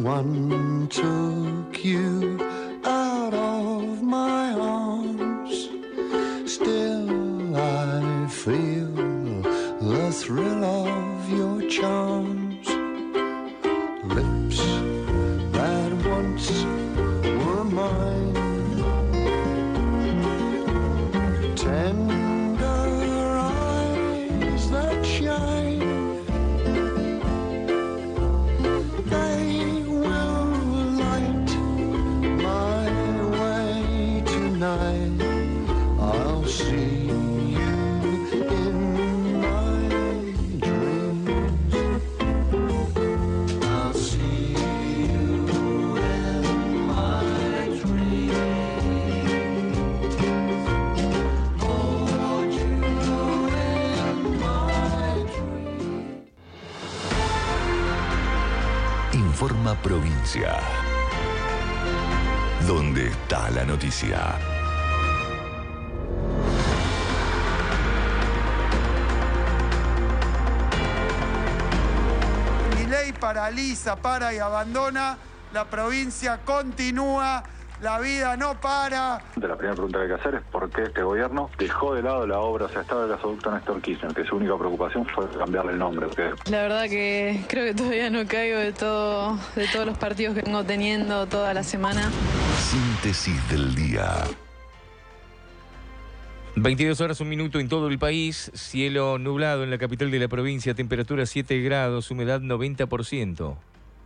Someone took you out of my arms. Still I feel the thrill of your charms. Lips that once were mine. Tender eyes that shine. They will light my way tonight. I'll see you in my dreams. I'll see you in my dreams. Hold you in my dreams. Informa Provincia. ¿Dónde está la noticia? Milei paraliza, para y abandona. La provincia continúa. La vida no para. La primera pregunta que hay que hacer es por qué este gobierno dejó de lado la obra, o sea, estaba el gasoducto Néstor Kirchner, que su única preocupación fue cambiarle el nombre. La verdad que creo que todavía no caigo de todos los partidos que vengo teniendo toda la semana. Síntesis del día. 22 horas, 1 minuto en todo el país. Cielo nublado en la capital de la provincia. Temperatura 7 grados, humedad 90%.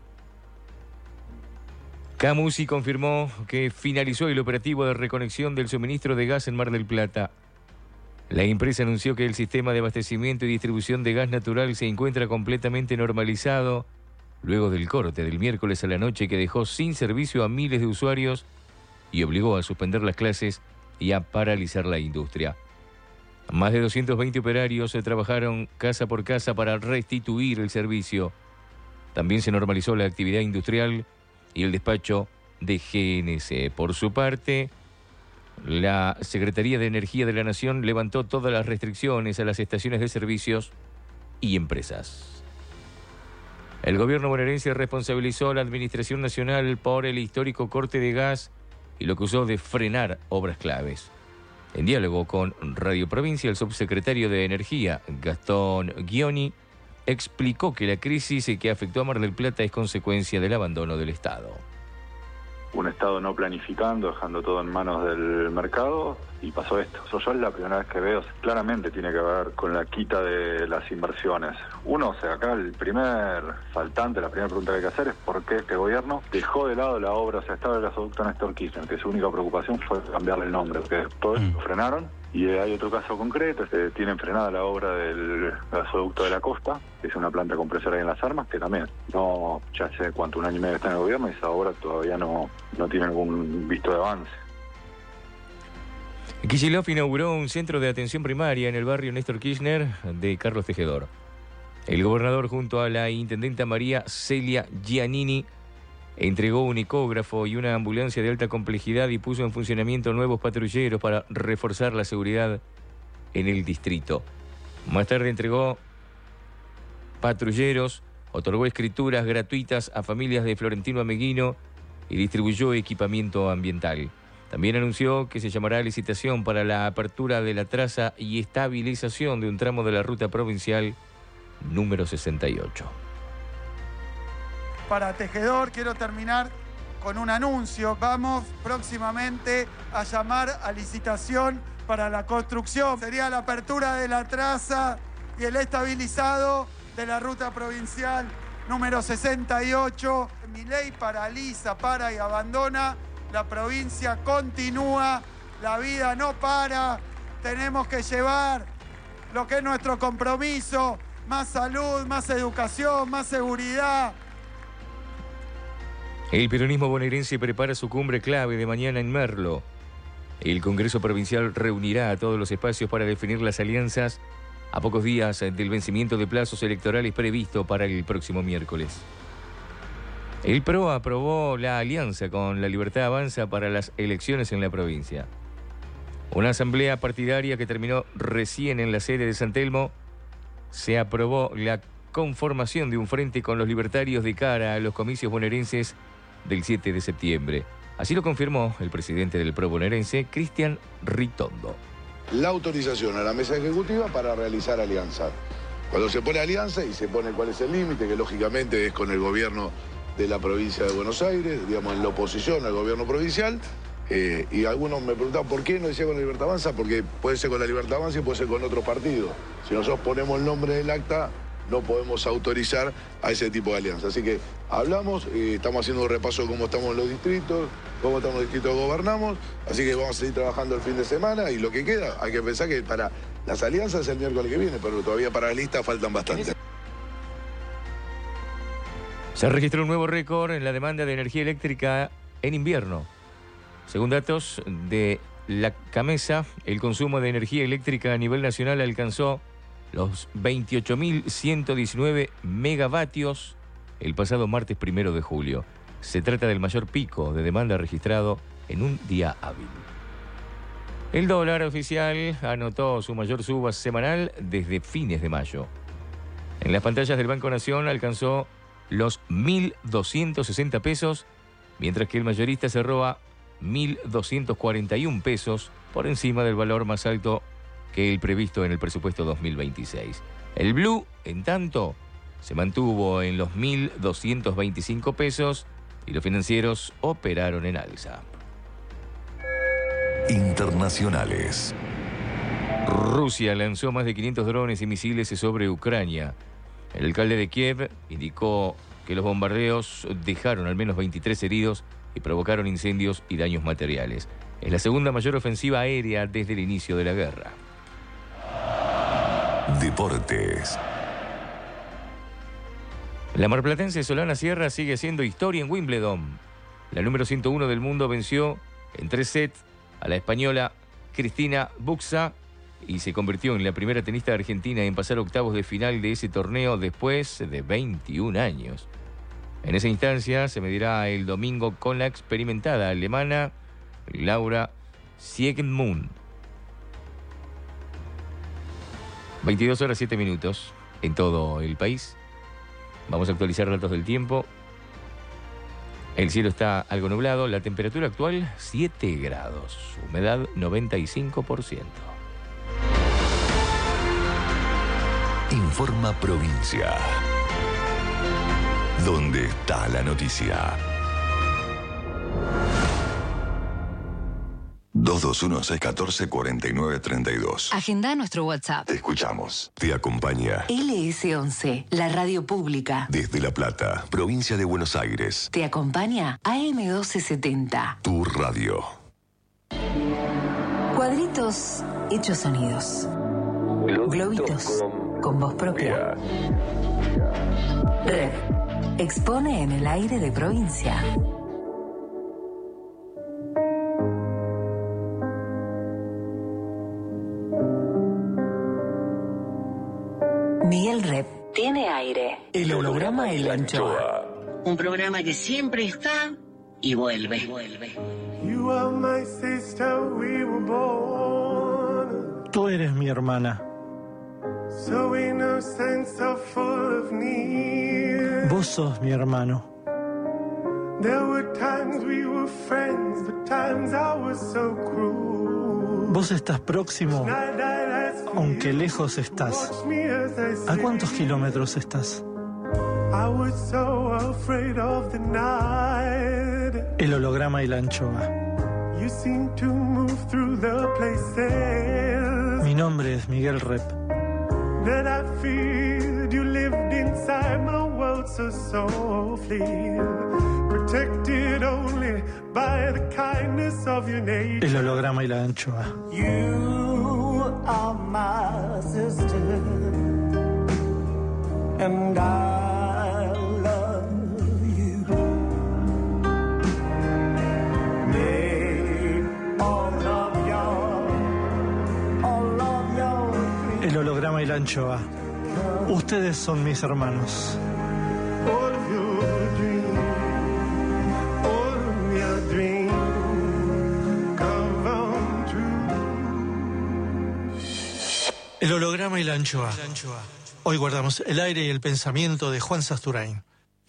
Camusi confirmó que finalizó el operativo de reconexión del suministro de gas en Mar del Plata. La empresa anunció que el sistema de abastecimiento y distribución de gas natural se encuentra completamente normalizado luego del corte del miércoles a la noche que dejó sin servicio a miles de usuarios y obligó a suspender las clases y a paralizar la industria. Más de 220 operarios trabajaron casa por casa para restituir el servicio. También se normalizó la actividad industrial y el despacho de GNC. Por su parte, la Secretaría de Energía de la Nación levantó todas las restricciones a las estaciones de servicios y empresas. El gobierno bonaerense responsabilizó a la Administración Nacional por el histórico corte de gas y lo acusó de frenar obras claves. En diálogo con Radio Provincia, el subsecretario de Energía, Gastón Ghioni, explicó que la crisis que afectó a Mar del Plata es consecuencia del abandono del Estado. Un Estado no planificando, dejando todo en manos del mercado, y pasó esto. Eso yo es la primera vez que veo. Claramente tiene que ver con la quita de las inversiones. Uno, o sea, acá el primer faltante, la primera pregunta que hay que hacer es por qué este gobierno dejó de lado la obra, o sea, estaba el gasoducto Néstor Kirchner, que su única preocupación fue cambiarle el nombre, porque todo eso lo frenaron. Y hay otro caso concreto, tienen frenada la obra del gasoducto de la costa, que es una planta compresora ahí en Las Armas, que también, no, ya hace cuánto, 1 año y medio está en el gobierno y esa obra todavía no tiene algún visto de avance. Kicillof inauguró un centro de atención primaria en el barrio Néstor Kirchner de Carlos Tejedor. El gobernador, junto a la intendenta María Celia Giannini, entregó un ecógrafo y una ambulancia de alta complejidad y puso en funcionamiento nuevos patrulleros para reforzar la seguridad en el distrito. Más tarde entregó patrulleros, otorgó escrituras gratuitas a familias de Florentino Ameguino y distribuyó equipamiento ambiental. También anunció que se llamará a licitación para la apertura de la traza y estabilización de un tramo de la ruta provincial número 68. Para Tejedor quiero terminar con un anuncio. Vamos próximamente a llamar a licitación para la construcción. Sería la apertura de la traza y el estabilizado de la ruta provincial número 68. Milei paraliza, para y abandona. La provincia continúa, la vida no para. Tenemos que llevar lo que es nuestro compromiso: más salud, más educación, más seguridad. El peronismo bonaerense prepara su cumbre clave de mañana en Merlo. El Congreso Provincial reunirá a todos los espacios para definir las alianzas a pocos días del vencimiento de plazos electorales previsto para el próximo miércoles. El PRO aprobó la alianza con La Libertad Avanza para las elecciones en la provincia. Una asamblea partidaria que terminó recién en la sede de San Telmo, se aprobó la conformación de un frente con los libertarios de cara a los comicios bonaerenses del 7 de septiembre. Así lo confirmó el presidente del PRO bonaerense, Cristian Ritondo. La autorización a la mesa ejecutiva para realizar alianza. Cuando se pone alianza y se pone cuál es el límite, que lógicamente es con el gobierno de la provincia de Buenos Aires, digamos en la oposición al gobierno provincial, y algunos me preguntaban por qué no decía con la Libertad Avanza, porque puede ser con la Libertad Avanza y puede ser con otro partido. Si nosotros ponemos el nombre del acta, no podemos autorizar a ese tipo de alianza. Así que hablamos, estamos haciendo un repaso de cómo estamos en los distritos, cómo estamos en los distritos que gobernamos, así que vamos a seguir trabajando el fin de semana y lo que queda, hay que pensar que para las alianzas es el miércoles que viene, pero todavía para la lista faltan bastante. Se registró un nuevo récord en la demanda de energía eléctrica en invierno. Según datos de la CAMESA, el consumo de energía eléctrica a nivel nacional alcanzó los 28.119 megavatios el pasado martes 1 de julio. Se trata del mayor pico de demanda registrado en un día hábil. El dólar oficial anotó su mayor suba semanal desde fines de mayo. En las pantallas del Banco Nación alcanzó los 1.260 pesos, mientras que el mayorista cerró a 1.241 pesos, por encima del valor más alto que el previsto en el presupuesto 2026. El blue, en tanto, se mantuvo en los 1.225 pesos y los financieros operaron en alza. Internacionales. Rusia lanzó más de 500 drones y misiles sobre Ucrania. El alcalde de Kiev indicó que los bombardeos dejaron al menos 23 heridos y provocaron incendios y daños materiales. Es la segunda mayor ofensiva aérea desde el inicio de la guerra. Deportes. La marplatense Solana Sierra sigue haciendo historia en Wimbledon. La número 101 del mundo venció en 3 sets a la española Cristina Buxa y se convirtió en la primera tenista argentina en pasar octavos de final de ese torneo después de 21 años. En esa instancia se medirá el domingo con la experimentada alemana Laura Siegemund. 22 horas 7 minutos en todo el país. Vamos a actualizar datos del tiempo. El cielo está algo nublado, la temperatura actual 7 grados, humedad 95%. Informa Provincia. ¿Dónde está la noticia? 221-614-4932. Agenda nuestro WhatsApp. Te escuchamos. Te acompaña. LS11, la radio pública. Desde La Plata, provincia de Buenos Aires. Te acompaña AM1270. Tu radio. Cuadritos hechos sonidos. Globitos con voz propia. Red. Expone en el aire de provincia. Miguel Rep tiene aire. El holograma y la anchoa. Un programa que siempre está y vuelve. You are my sister, we were born. Tú eres mi hermana. So innocent, so full of need. Vos sos mi hermano. There were times we were friends, but times I was so cruel. Vos estás próximo, aunque lejos estás. ¿A cuántos kilómetros estás? I was so afraid of the night. El holograma y la anchoa. You seem to move through the places. Mi nombre es Miguel Rep. That I feared you lived inside my world so softly, protected only by the kindness of your nature. El holograma y la anchoa. You are my sister, and I love you. Make all of your El holograma y la anchoa. Ustedes son mis hermanos. all of your dreams, all of your dreams come true. El holograma y la anchoa. Hoy guardamos el aire y el pensamiento de Juan Sasturain.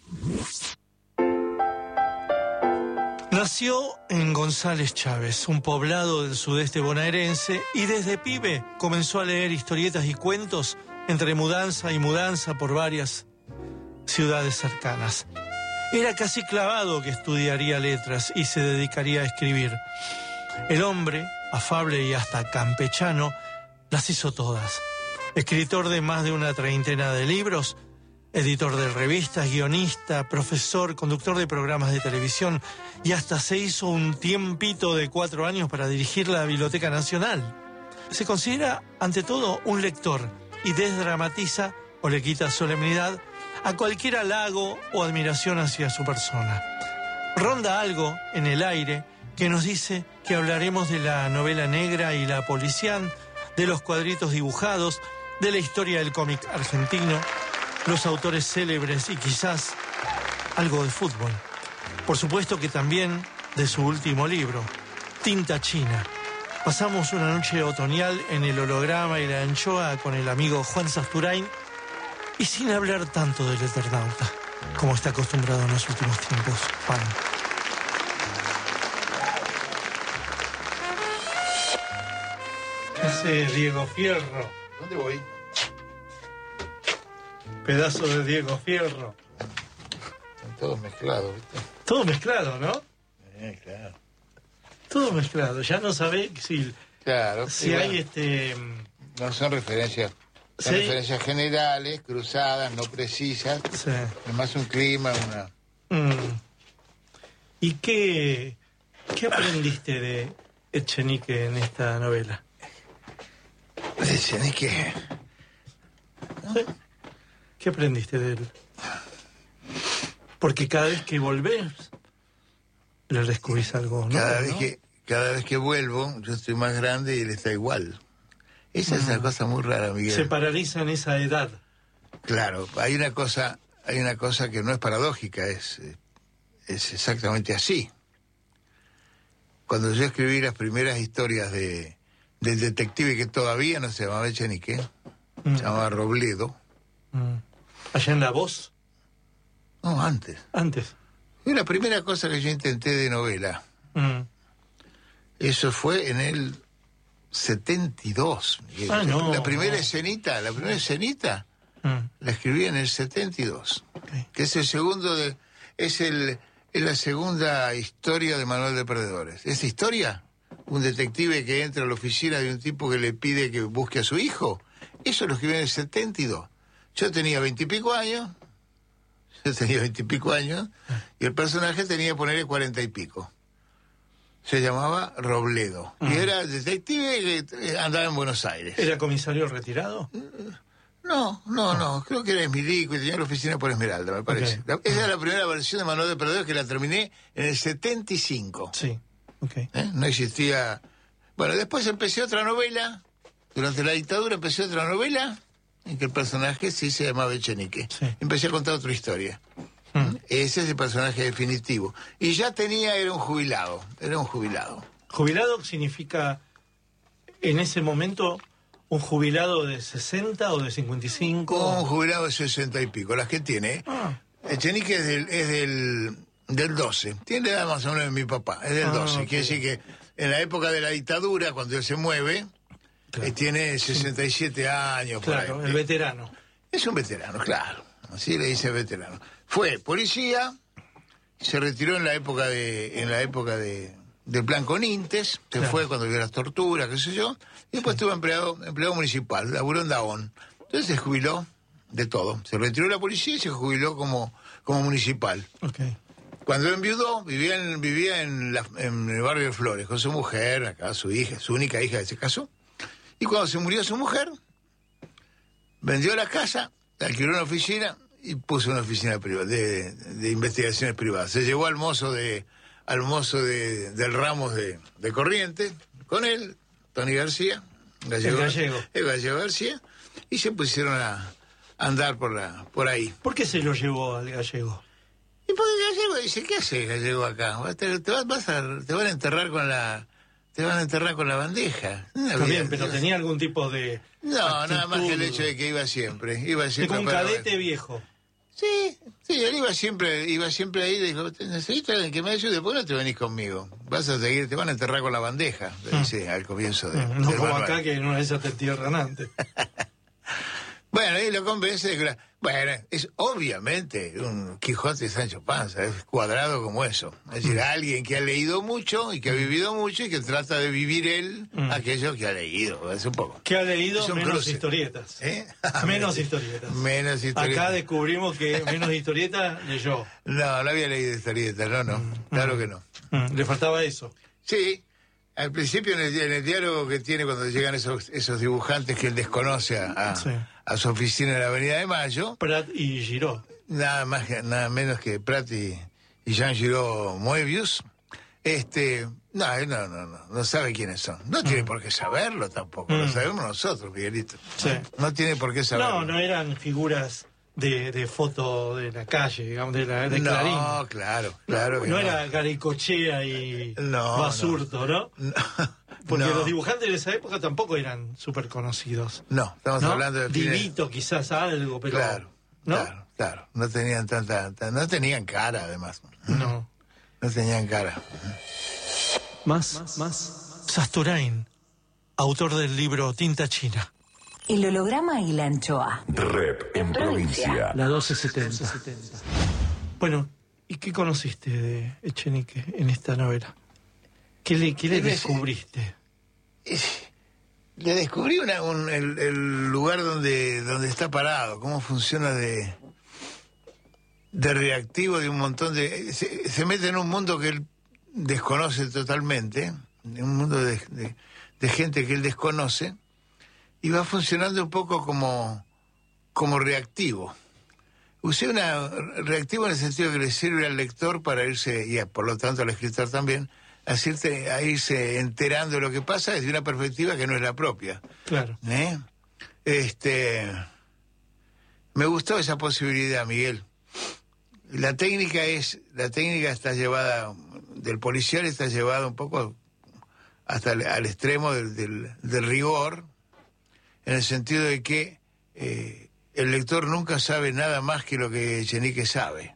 Nació en González Chávez, un poblado del sudeste bonaerense, y desde pibe comenzó a leer historietas y cuentos entre mudanza y mudanza por varias ciudades cercanas. Era casi clavado que estudiaría letras y se dedicaría a escribir. El hombre, afable y hasta campechano, las hizo todas. Escritor de más de una treintena de libros, editor de revistas, guionista, profesor, conductor de programas de televisión, y hasta se hizo un tiempito de 4 años para dirigir la Biblioteca Nacional. Se considera, ante todo, un lector y desdramatiza o le quita solemnidad a cualquier halago o admiración hacia su persona. Ronda algo en el aire que nos dice que hablaremos de la novela negra y la policial, de los cuadritos dibujados, de la historia del cómic argentino, los autores célebres y quizás algo de fútbol. Por supuesto que también de su último libro, Tinta China. Pasamos una noche otoñal en el holograma y la anchoa con el amigo Juan Sasturain y sin hablar tanto del Eternauta, como está acostumbrado en los últimos tiempos, Juan. ¿Qué hace Diego Fierro? ¿Dónde voy? Pedazo de Diego Fierro. Están todos mezclados, ¿viste? Todo mezclado, ¿no? Claro. Todo mezclado. Ya no sabe si, claro, si hay No son referencias. Son referencias generales, cruzadas, no precisas. Sí. Además un clima, una... ¿Y qué aprendiste de Echenique en esta novela? ¿De Echenique? ¿Sí? ¿Qué aprendiste de él? Porque cada vez que volvés, le descubrís algo, ¿no? Cada vez que vuelvo, yo estoy más grande y él está igual. Esa es una cosa muy rara, Miguel. Se paraliza en esa edad. Claro, hay una cosa que no es paradójica, es exactamente así. Cuando yo escribí las primeras historias del detective que todavía no se llamaba Echenique, se llamaba Robledo. ¿Allá en La Voz? No, antes. Antes. Fue la primera cosa que yo intenté de novela. Eso fue en el 72. No, la primera escenita la escribí en el 72. Okay. Que es el segundo es la segunda historia de Manual de Perdedores. Esa historia, un detective que entra a la oficina de un tipo que le pide que busque a su hijo, eso lo escribí en el 72. Yo tenía 20 y pico años, y el personaje tenía que ponerle 40 y pico. Se llamaba Robledo. Y era detective que andaba en Buenos Aires. ¿Era comisario retirado? No. Creo que era milico y tenía la oficina por Esmeralda, me parece. Okay. Esa era la primera versión de Manual de Perdedores que la terminé en el 75. Sí, ok. No existía... Bueno, después empecé otra novela. Durante la dictadura empecé otra novela en que el personaje sí se llamaba Echenique. Sí. Empecé a contar otra historia. Ese es el personaje definitivo. Y ya era un jubilado. ¿Jubilado significa, en ese momento, un jubilado de 60 o de 55? Un jubilado de 60 y pico, las que tiene. Echenique es del 12. Tiene la edad más o menos de mi papá, es del 12. Okay. Quiere decir que en la época de la dictadura, cuando él se mueve, claro, tiene 67 años. Claro, por ahí. El veterano. Es un veterano, claro. Así le dice veterano. Fue policía, se retiró en la época del plan Conintes, se fue cuando vio las torturas, qué sé yo, y después estuvo empleado municipal, laburó en Dahón. Entonces se jubiló de todo. Se retiró de la policía y se jubiló como municipal. Okay. Cuando enviudó, vivía en el barrio de Flores con su mujer, acá su única hija que se casó. Y cuando se murió su mujer, vendió la casa, alquiló una oficina y puso una oficina privada de investigaciones privadas. Se llevó al mozo del Ramos de Corrientes, con él, Tony García, el gallego García, y se pusieron a andar por ahí. ¿Por qué se lo llevó al gallego? Y porque el gallego dice, ¿qué hace el gallego acá? Te van a enterrar con la te van a enterrar con la bandeja. También, pero tenía algún tipo de No, actitud. nada más que el hecho de que iba siempre. Como un cadete viejo. Sí, él iba siempre ahí y dijo, necesito alguien que me ayude, ¿por qué no te venís conmigo? Vas a seguir, te van a enterrar con la bandeja, le dice al comienzo de... No del como manual. acá que en una de esas te entierran antes. Bueno, y lo convence de que... Bueno, es obviamente un Quijote de Sancho Panza, es cuadrado como eso. Es decir, alguien que ha leído mucho y que ha vivido mucho y que trata de vivir él aquello que ha leído. Es un poco. Que ha leído menos cruce. historietas. Menos historietas. Menos historietas. Acá descubrimos que menos historietas leyó. No había leído historietas, no. Claro que no. Le faltaba eso. Sí. Al principio, en el diálogo que tiene cuando llegan esos dibujantes que él desconoce a su oficina en la Avenida de Mayo. Prat y Giraud. Nada menos que Prat y Jean Giraud Moebius. No sabe quiénes son. No tiene por qué saberlo tampoco. Lo sabemos nosotros, Miguelito. Sí. No tiene por qué saberlo. No eran figuras de foto de la calle, digamos, de Clarín. No, claro. No era Garicochea y Basurto, ¿no? Porque los dibujantes de esa época tampoco eran súper conocidos. No, estamos hablando de... Divito, quizás algo, pero... Claro. No tenían no tenían cara, además. No tenían cara. Más. Sasturain, autor del libro Tinta China. El holograma y la anchoa. Rep en provincia. La 1270. Bueno, ¿y qué conociste de Echenique en esta novela? ¿Qué le descubriste? Le descubrí el lugar donde está parado, cómo funciona de reactivo de un montón de... Se mete en un mundo que él desconoce totalmente, un mundo de gente que él desconoce, y va funcionando un poco como reactivo. Usé reactivo en el sentido que le sirve al lector para irse, y por lo tanto al escritor también, a irse enterando de lo que pasa desde una perspectiva que no es la propia. Claro. Me gustó esa posibilidad, Miguel. La técnica está llevada, del policial está llevada un poco hasta al extremo del rigor, en el sentido de que el lector nunca sabe nada más que lo que Echenique sabe.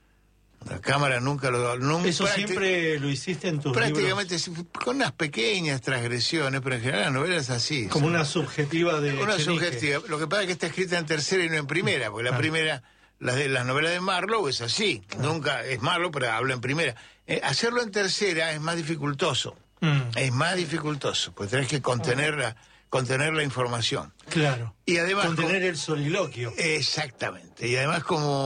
La cámara nunca lo... ¿Eso siempre lo hiciste en tus prácticamente libros? Con unas pequeñas transgresiones, pero en general la novela es así. Como una subjetiva de Una Echenique. subjetiva. Lo que pasa es que está escrita en tercera y no en primera, porque la primera, las novelas de Marlowe es así. Nunca es Marlowe, pero habla en primera. Hacerlo en tercera es más dificultoso. Es más dificultoso, porque tenés que contener la información. Claro. Y además... Contener el soliloquio. Exactamente. Y además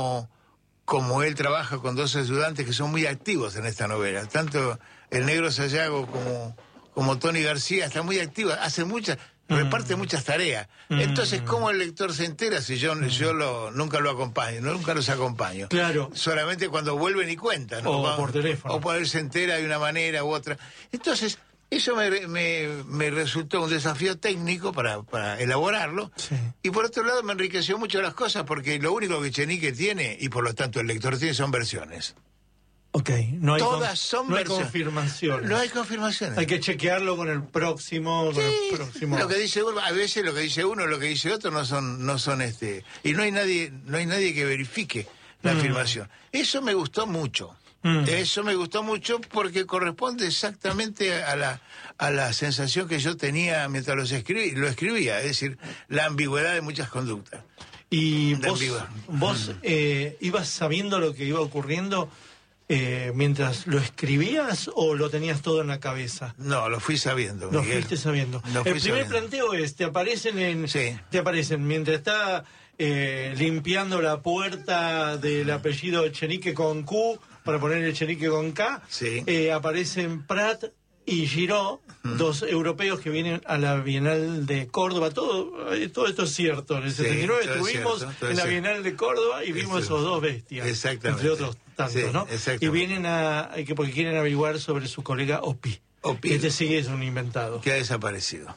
como él trabaja con dos ayudantes que son muy activos en esta novela. Tanto el Negro Sayago como Tony García están muy activos, reparte muchas tareas. Entonces, ¿cómo el lector se entera si yo nunca lo acompaño? Nunca los acompaño. Claro. Solamente cuando vuelven y cuentan, ¿no? O por teléfono. O por él se entera de una manera u otra. Entonces, eso me resultó un desafío técnico para elaborarlo. Sí. Y por otro lado me enriqueció mucho las cosas, porque lo único que Echenique tiene, y por lo tanto el lector tiene, son versiones. Ok, no hay Todas son no hay versiones. confirmaciones. No hay confirmaciones. Hay que chequearlo con el próximo. Lo que dice uno, a veces lo que dice uno, lo que dice otro no son y no hay nadie que verifique la afirmación. Eso me gustó mucho. Eso me gustó mucho porque corresponde exactamente a la sensación que yo tenía mientras lo escribía, es decir, la ambigüedad de muchas conductas. ¿Y vos ibas sabiendo lo que iba ocurriendo mientras lo escribías o lo tenías todo en la cabeza? No, lo fui sabiendo, Lo Miguel. fuiste sabiendo. El primer planteo es, te aparecen mientras está limpiando la puerta del apellido Echenique con Q, para poner Echenique con K, aparecen Prat y Giraud, dos europeos que vienen a la Bienal de Córdoba. Todo esto es cierto. En el 79 estuvimos en la Bienal de Córdoba y vimos esos dos bestias, entre otros tantos, ¿no? Y vienen porque quieren averiguar sobre su colega Opi. Este sí es un inventado. Que ha desaparecido.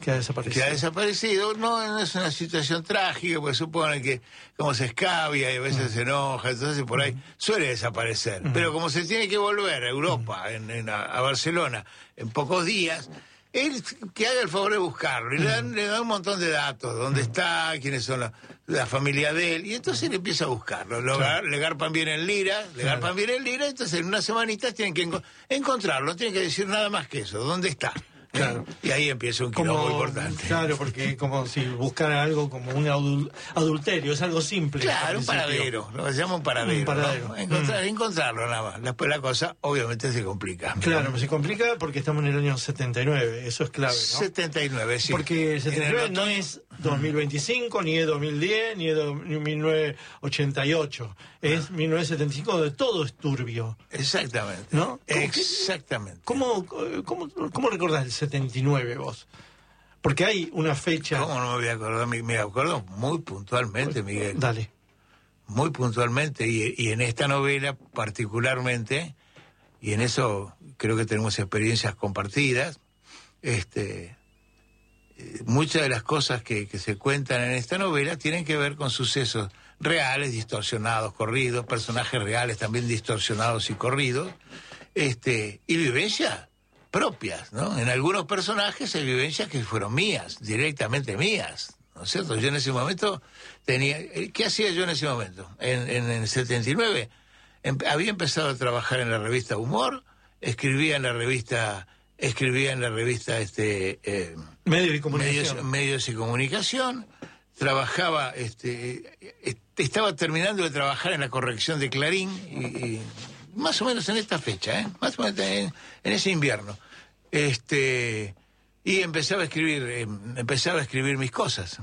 No es una situación trágica, porque supone que como se escabia y a veces se enoja, entonces por ahí suele desaparecer. Pero como se tiene que volver a Europa, a Barcelona, en pocos días, él que haga el favor de buscarlo, y le da un montón de datos, dónde está, quiénes son la familia de él, y entonces él empieza a buscarlo. Le garpan bien en lira, entonces en unas semanitas tienen que encontrarlo, no tienen que decir nada más que eso, ¿dónde está? Claro. Y ahí empieza un quilombo importante. Claro, porque como si buscara algo como un adulterio, es algo simple. Claro, un paradero, lo que se llama un paradero. ¿No? Encontrarlo nada más. Después la cosa obviamente se complica. Claro, se complica porque estamos en el año 79, eso es clave, ¿no? 79, sí. Porque el 79 no es 2025, ni es 2010, ni es 1988. Es 1975, donde todo es turbio. Exactamente. ¿No? Exactamente. ¿Cómo recordás el 79 vos? Porque hay una fecha... ¿Cómo no me voy a acordar? Me acuerdo muy puntualmente, Miguel. Dale. Muy puntualmente, y en esta novela particularmente, y en eso creo que tenemos experiencias compartidas, muchas de las cosas que se cuentan en esta novela tienen que ver con sucesos reales, distorsionados, corridos, personajes reales también distorsionados y corridos, y vivencias propias, ¿no? En algunos personajes hay vivencias que fueron mías, directamente mías, ¿no es cierto? Yo en ese momento tenía... ¿Qué hacía yo en ese momento? En el 79 había empezado a trabajar en la revista Humor, escribía en la revista Medios y Comunicación, trabajaba, estaba terminando de trabajar en la corrección de Clarín, y más o menos en esta fecha, más o menos en ese invierno, y empezaba a escribir mis cosas,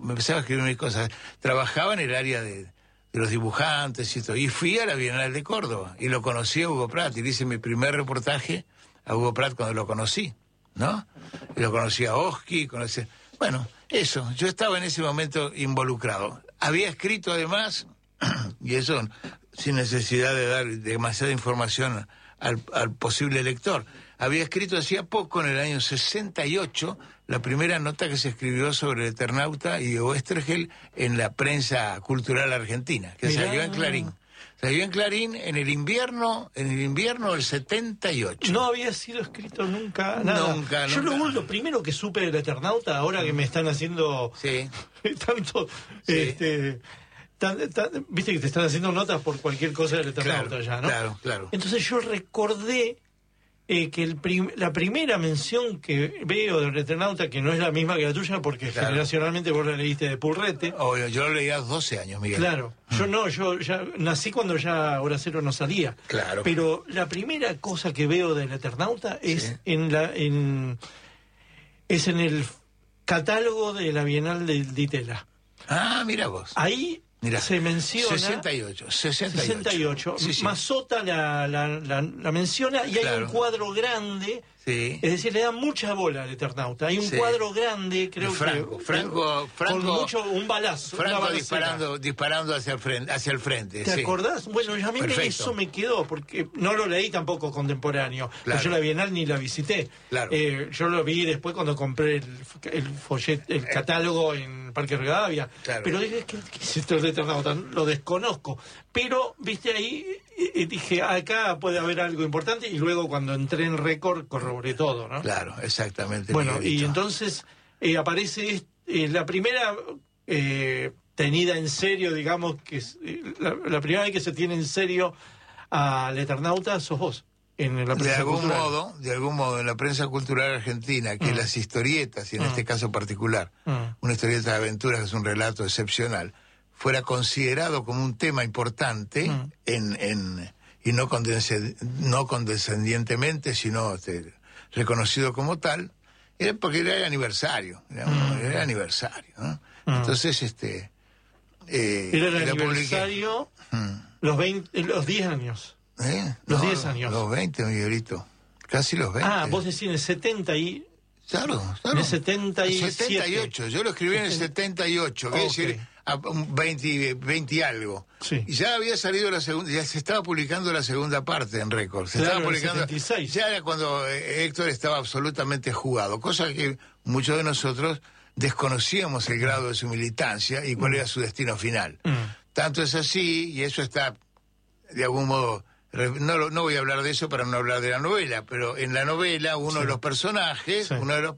trabajaba en el área de los dibujantes y todo, y fui a la Bienal de Córdoba, y lo conocí a Hugo Pratt, y le hice mi primer reportaje a Hugo Pratt cuando lo conocí, ¿no? Y lo conocí a Oski, bueno, eso, yo estaba en ese momento involucrado. Había escrito además, y eso sin necesidad de dar demasiada información al posible lector, había escrito hacía poco, en el año 68, la primera nota que se escribió sobre el Eternauta y Oestergel en la prensa cultural argentina, que salió en Clarín. Salió en Clarín en el invierno del 78. No había sido escrito nunca nada. Nunca. Yo lo primero que supe del Eternauta, ahora que me están haciendo tanto... Sí. Viste que te están haciendo notas por cualquier cosa del Eternauta, ya, ¿no? Claro. Entonces yo recordé que la primera mención que veo del Eternauta, que no es la misma que la tuya, porque generacionalmente vos la leíste de Purrete. Obvio, yo lo leí a 12 años, Miguel. Claro, yo ya nací cuando ya Hora Cero no salía. Claro. Pero la primera cosa que veo del Eternauta es en el catálogo de la Bienal de Ditela. Ah, mira vos. Ahí se menciona... 68. Sí. Mazota la menciona, y hay un cuadro grande... Sí. Es decir, le dan mucha bola al Eternauta. Hay un cuadro grande, creo Franco, con un balazo. Franco disparando hacia el frente. ¿Te acordás? Bueno, a mí eso me quedó, porque no lo leí tampoco contemporáneo. Claro. Yo la Bienal ni la visité. Claro. Yo lo vi después cuando compré el catálogo en Parque Rivadavia. Claro. Pero dije, ¿qué es esto del Eternauta? Lo desconozco. Pero, viste, ahí dije, acá puede haber algo importante, y luego cuando entré en Récord corroboré todo, ¿no? Claro, exactamente. Bueno, Miguelito. Y entonces aparece la primera tenida en serio, digamos, que la primera vez que se tiene en serio al Eternauta sos vos. En la prensa cultural. De algún modo, en la prensa cultural argentina, que las historietas, y en este caso particular, una historieta de aventuras, que es un relato excepcional, fuera considerado como un tema importante y no condescendientemente, sino reconocido como tal, era porque era el aniversario, era el aniversario, ¿no? Entonces, era el aniversario, los 10 años. Los 10 años. Los 20, Miguelito. Casi los 20. Ah, vos decís en el 70 y... Claro. En el 78. Yo lo escribí en el 78, que es decir, a 20 y algo. Sí. Y ya había salido la segunda, ya se estaba publicando la segunda parte en Récord. Se estaba publicando. 76. Ya era cuando Héctor estaba absolutamente jugado, cosa que muchos de nosotros desconocíamos el grado de su militancia y cuál era su destino final. Tanto es así, y eso está de algún modo No voy a hablar de eso para no hablar de la novela, pero en la novela uno de los personajes,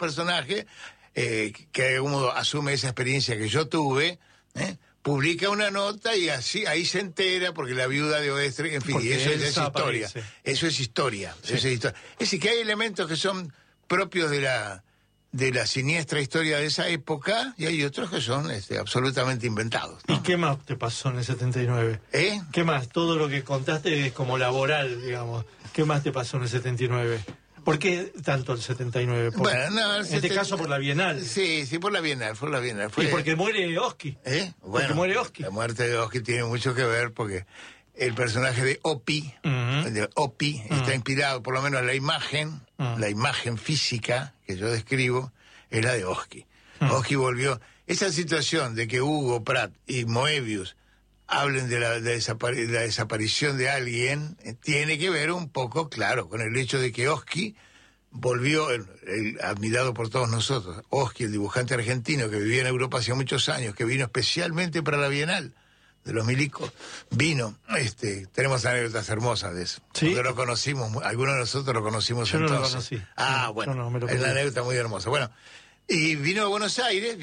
que de algún modo asume esa experiencia que yo tuve, publica una nota y así ahí se entera porque la viuda de Oestre, en fin, y eso es historia. Eso es historia. Sí. Eso es historia. Es decir, que hay elementos que son propios de la siniestra historia de esa época y hay otros que son absolutamente inventados, ¿no? ¿Y qué más te pasó en el 79? ¿Qué más? Todo lo que contaste es como laboral, digamos. ¿Qué más te pasó en el 79? ¿Por qué tanto el 79? En este caso por la Bienal. Sí, por la Bienal. Y porque muere Oski. Bueno, muere Oski. La muerte de Oski tiene mucho que ver porque el personaje de Opi, está inspirado, por lo menos la imagen física que yo describo, es la de Oski. Oski volvió. Esa situación de que Hugo Pratt y Moebius hablen de la desaparición de alguien, tiene que ver un poco, claro, con el hecho de que Oski volvió, admirado por todos nosotros, Oski, el dibujante argentino que vivía en Europa hace muchos años, que vino especialmente para la Bienal de los Milicos, vino, tenemos anécdotas hermosas de eso. ¿Sí? Porque lo conocimos, algunos de nosotros lo conocimos yo entonces. No lo conocí. Bueno, es una anécdota muy hermosa. Bueno, y vino a Buenos Aires,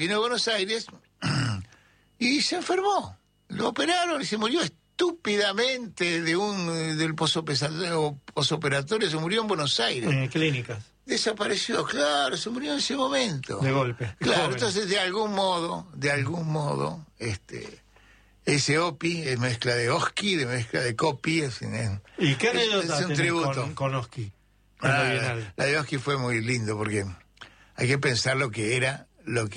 y se enfermó. Lo operaron y se murió estúpidamente del posoperatorio, se murió en Buenos Aires. En clínicas. Desapareció, claro, se murió en ese momento. De golpe. Claro, joven. Entonces de algún modo, ese Opi es mezcla de Oski, de mezcla de Copi. ¿Y qué anécdota es un tributo con Oski? La de Oski fue muy lindo porque hay que pensar lo que era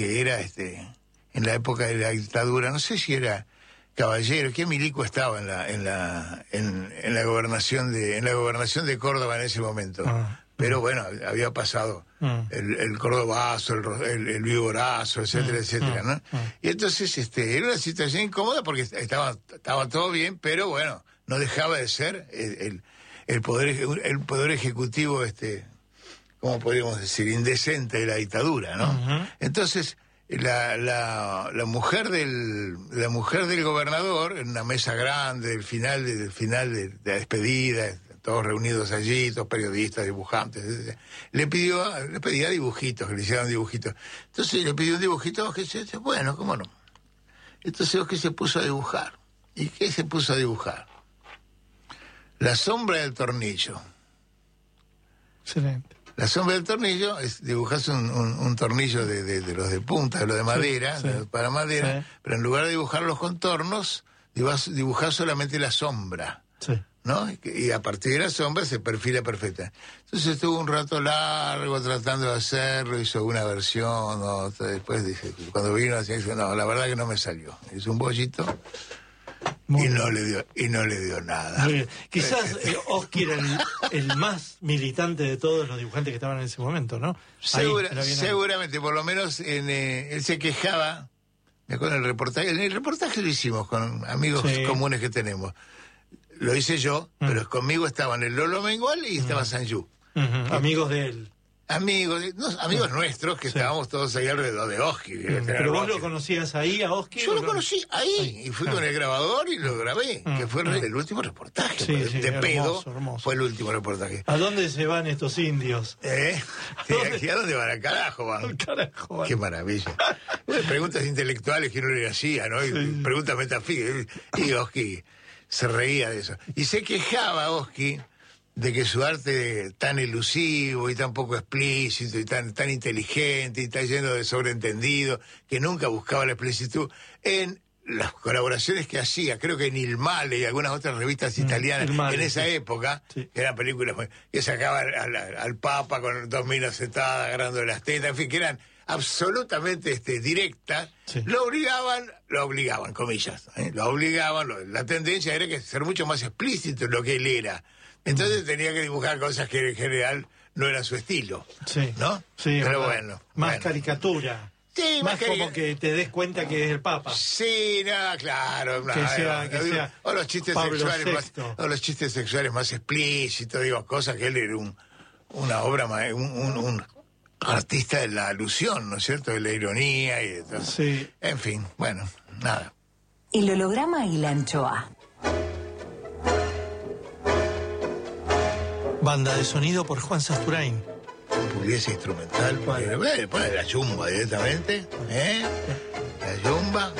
en la época de la dictadura. No sé si era Caballero, ¿qué milico estaba en la gobernación de Córdoba en ese momento? Pero bueno, había pasado el Cordobazo, el Viborazo, etcétera, ¿no? Y entonces era una situación incómoda porque estaba todo bien, pero bueno, no dejaba de ser el poder ejecutivo, ¿cómo podríamos decir? Indecente de la dictadura, ¿no? Entonces la mujer del gobernador, en una mesa grande, del final de la despedida, todos reunidos allí, todos periodistas, dibujantes, le pedía dibujitos, que le hicieran dibujitos. Entonces le pidió un dibujito, que dice, bueno, ¿cómo no? Entonces que se puso a dibujar. ¿Y qué se puso a dibujar? La sombra del tornillo. Excelente. La sombra del tornillo es dibujarse un tornillo de los de punta, de los de madera, para madera, pero en lugar de dibujar los contornos, dibujar solamente la sombra. Sí. ¿No? Y a partir de la sombra se perfila perfecta. Entonces estuvo un rato largo tratando de hacerlo, hizo una versión, otra, después dice, cuando vino así, dice, no, la verdad que no me salió. Hizo un bollito y no le dio nada. Quizás Oski era el más militante de todos los dibujantes que estaban en ese momento, ¿no? Seguramente, por lo menos él se quejaba. Me acuerdo en el reportaje lo hicimos con amigos comunes que tenemos. Lo hice yo, pero conmigo estaban el Lolo Mengual y estaba Sanjú. Amigos de él. Amigos nuestros, que estábamos todos ahí alrededor de Oski. ¿Pero vos lo conocías ahí, a Oski? Yo lo conocí ahí, y fui con el grabador y lo grabé, que fue el último reportaje. De pedo, hermoso. Fue el último reportaje. ¿A dónde se van estos indios? ¿A dónde van? Al carajo van. Al carajo van. Qué maravilla. Preguntas intelectuales que uno le hacía, ¿no? Y preguntas metafísicas. Y Oski se reía de eso. Y se quejaba Oski de que su arte tan elusivo y tan poco explícito y tan inteligente y tan lleno de sobreentendido, que nunca buscaba la explicitud, en las colaboraciones que hacía, creo que en Il Male y algunas otras revistas italianas en esa época, que eran películas que sacaban al Papa con 2 minas sentadas agarrando las tetas, en fin, que eran absolutamente directas, lo obligaban, comillas, lo obligaban, la tendencia era que ser mucho más explícito en lo que él era. Entonces tenía que dibujar cosas que en general no eran su estilo, ¿no? Sí, pero bueno. Más caricatura. Sí, más como que te des cuenta que es el Papa. Sí, no, claro. Que sea o los chistes sexuales más explícitos, digo, cosas que él era una obra más, un artista de la alusión, ¿no es cierto? De la ironía y de todo. Sí. En fin, bueno, nada. El holograma y la anchoa. Banda de sonido por Juan Sasturain. Pugliese instrumental. Pone la yumba directamente. La yumba.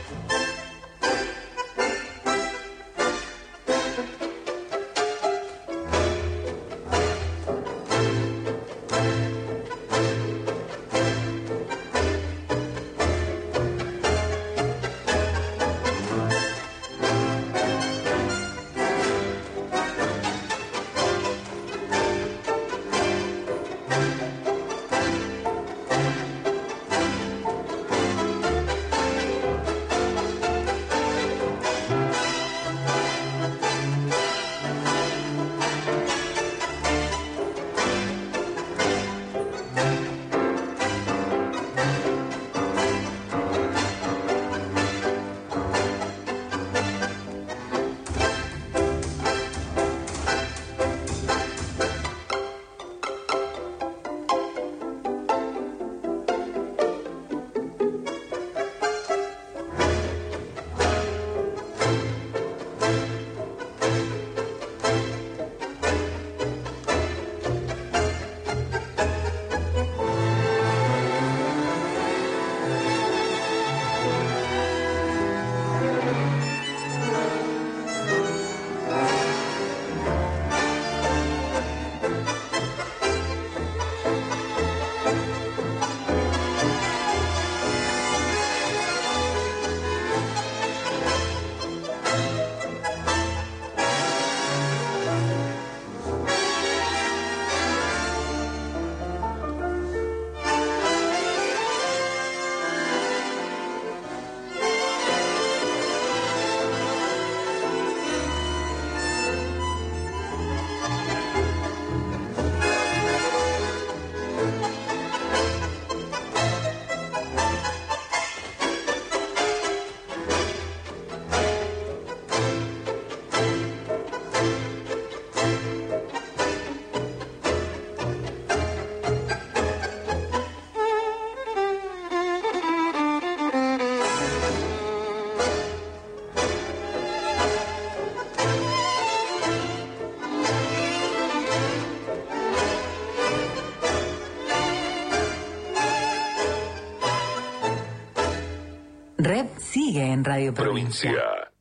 Rep sigue en Radio Provincia.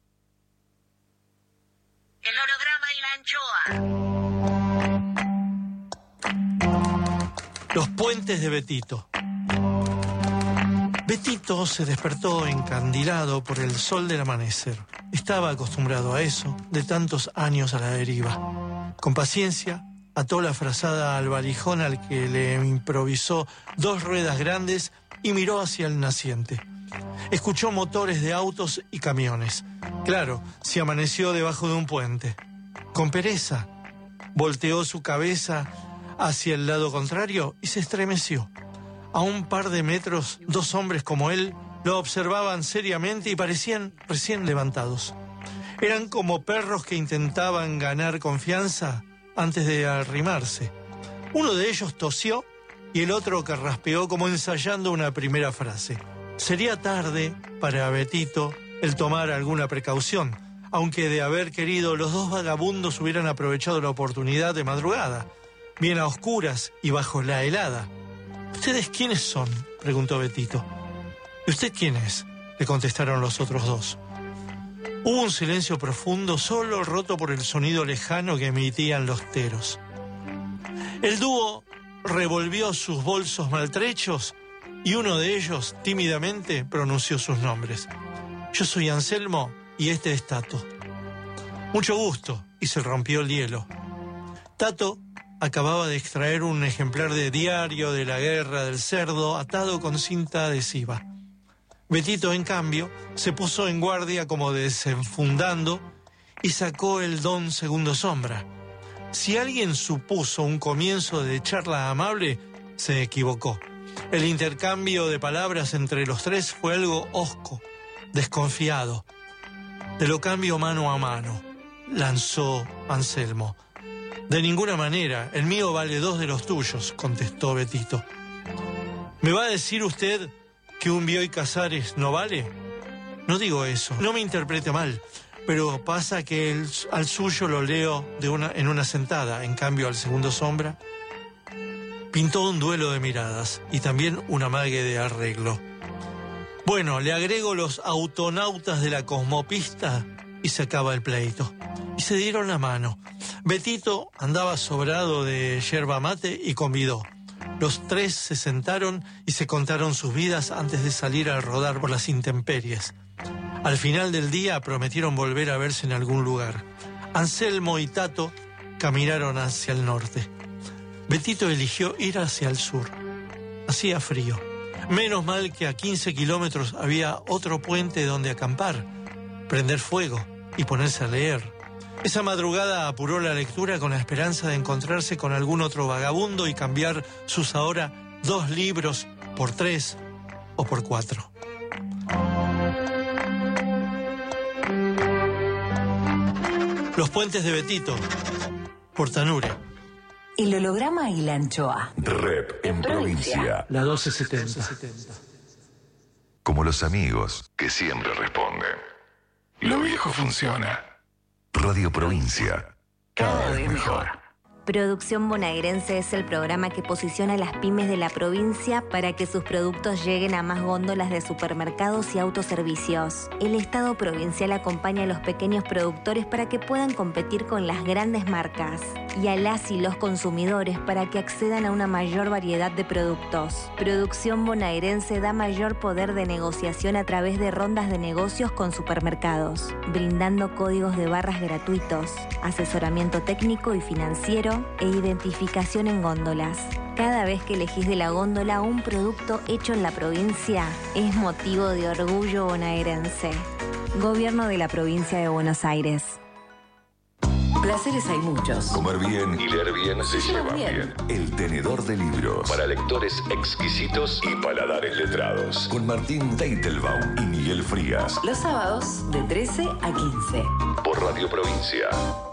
El holograma y la anchoa. Los puentes de Betito. Betito se despertó encandilado por el sol del amanecer. Estaba acostumbrado a eso, de tantos años a la deriva. Con paciencia, ató la frazada al valijón al que le improvisó 2 ruedas grandes y miró hacia el naciente. Escuchó motores de autos y camiones. Claro, se amaneció debajo de un puente. Con pereza, volteó su cabeza hacia el lado contrario y se estremeció. A un par de metros, 2 hombres como él lo observaban seriamente y parecían recién levantados. Eran como perros que intentaban ganar confianza antes de arrimarse. Uno de ellos tosió y el otro carraspeó como ensayando una primera frase. Sería tarde para Betito el tomar alguna precaución, aunque de haber querido los 2 vagabundos hubieran aprovechado la oportunidad de madrugada, bien a oscuras y bajo la helada. ¿Ustedes quiénes son?, preguntó Betito. ¿Y usted quién es?, le contestaron los otros 2. Hubo un silencio profundo, solo roto por el sonido lejano que emitían los teros. El dúo revolvió sus bolsos maltrechos y uno de ellos tímidamente pronunció sus nombres. Yo soy Anselmo y este es Tato. Mucho gusto, y se rompió el hielo. Tato acababa de extraer un ejemplar de Diario de la Guerra del Cerdo atado con cinta adhesiva. Betito, en cambio, se puso en guardia como desenfundando y sacó el Don Segundo Sombra. Si alguien supuso un comienzo de charla amable, se equivocó. El intercambio de palabras entre los 3 fue algo hosco, desconfiado. Te lo cambio mano a mano, lanzó Anselmo. De ninguna manera, el mío vale 2 de los tuyos, contestó Betito. ¿Me va a decir usted que un Bioy Casares no vale? No digo eso, no me interprete mal. pero pasa que al suyo lo leo en una sentada. En cambio, al segundo sombra pintó un duelo de miradas y también un amague de arreglo. Bueno, le agrego los autonautas de la cosmopista y se acaba el pleito. Y se dieron la mano. Betito andaba sobrado de yerba mate y convidó. Los tres se sentaron y se contaron sus vidas antes de salir a rodar por las intemperies. Al final del día prometieron volver a verse en algún lugar. Anselmo y Tato caminaron hacia el norte. Betito eligió ir hacia el sur. Hacía frío. Menos mal que a 15 kilómetros había otro puente donde acampar, prender fuego y ponerse a leer. Esa madrugada apuró la lectura con la esperanza de encontrarse con algún otro vagabundo y cambiar sus ahora 2 libros por 3 o por 4. Los puentes de Betito, por Tanure. El holograma y la anchoa. Rep en provincia. La 1270. Como los amigos que siempre responden. Lo viejo funciona. Radio Provincia. Cada vez mejor. Producción Bonaerense es el programa que posiciona a las pymes de la provincia para que sus productos lleguen a más góndolas de supermercados y autoservicios. El Estado provincial acompaña a los pequeños productores para que puedan competir con las grandes marcas y a las y los consumidores para que accedan a una mayor variedad de productos. Producción Bonaerense da mayor poder de negociación a través de rondas de negocios con supermercados, brindando códigos de barras gratuitos, asesoramiento técnico y financiero e identificación en góndolas. Cada vez que elegís de la góndola un producto hecho en la provincia, es motivo de orgullo bonaerense. Gobierno de la Provincia de Buenos Aires. Placeres hay muchos. Comer bien y leer bien se llevan bien. El tenedor de libros. Para lectores exquisitos y paladares letrados. Con Martín Teitelbaum y Miguel Frías. Los sábados de 13 a 15. Por Radio Provincia.